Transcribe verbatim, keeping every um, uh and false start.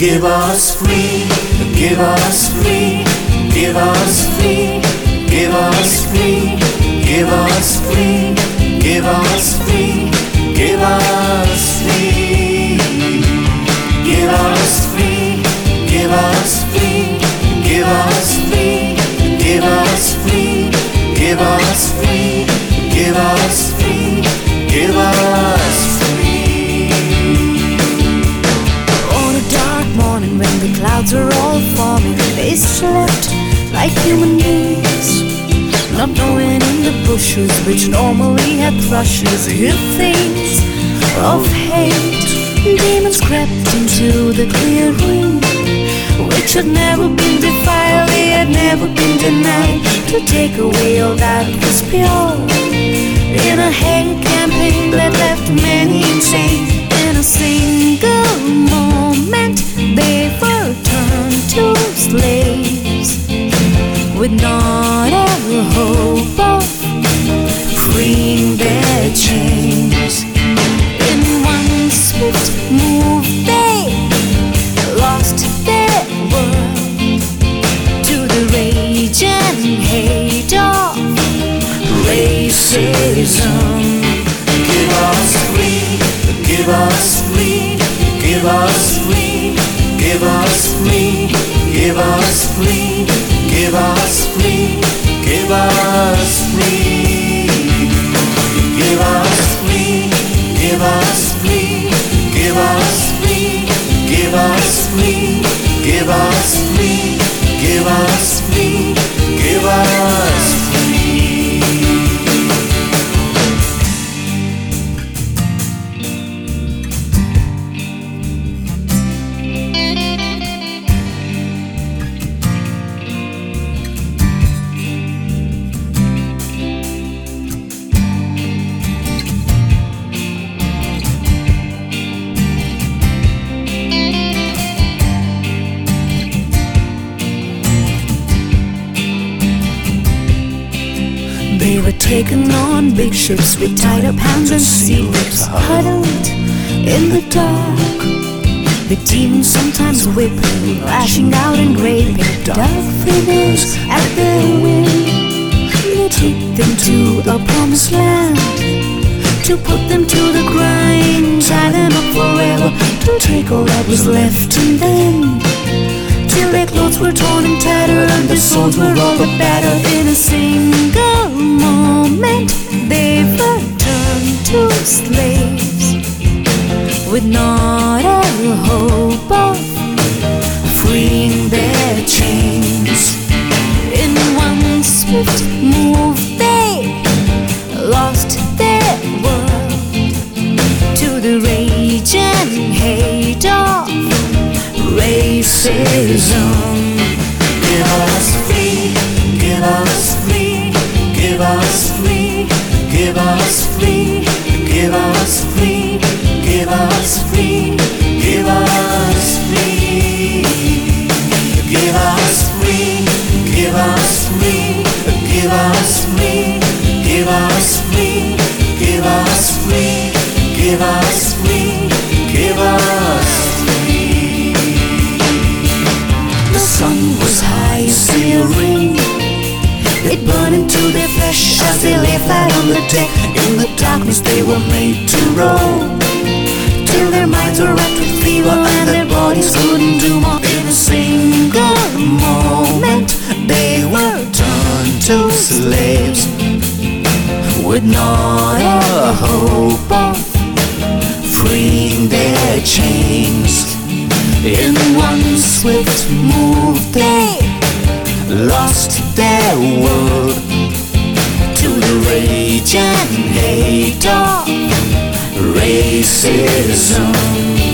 Give us free, give us free, give us free, give us free, give us free, give us free, give us free, give us free, give us free, give us free, give us free, give us free, give us free, give us free. On a dark morning when the clouds were all forming, they slept like human beings, not knowing in the bushes which normally had thrushes. If things of hate, demons crept into the clearing, which had never been defiled, they had never been denied, to take away all that was pure. In a hate campaign that left many insane, in a single moment they were turned to slaves, with not a hope of freeing their chains. In one swift move they lost their world to the rage and hate of racism. Give us free, give us free, give us free, give us free, give us free, give us free, give us free, give us free, give us free, give us free, give us free, give us free, give us free, give us free. They were taken on big ships with tied up hands and sea lips, huddled in the dark. The demons sometimes whipping, lashing out and raping dark figures at their will. They took them to a promised land, to put them to the grind, tie them up forever, to take all that was left in them, till their clothes were torn and tattered and their souls were all but battered. In a single moment they were turned to slaves, with not a hope of freeing their chains. In one swift move they lost their world to the rage and hate of racism. Give us free, give us free, give us free, give us free, give us free, give us free, give us free, give us free, give us free, give us free, give us free, give us free, give us free, give us free. The sun was high, searing. It burned into their flesh as they lay flat on the deck. In the darkness they were made to roam, till their minds were racked with fever and their bodies couldn't do more. In a single moment they were turned to slaves, with not a hope of freeing their chains. In one swift move they lost their world to the rage and hate of racism.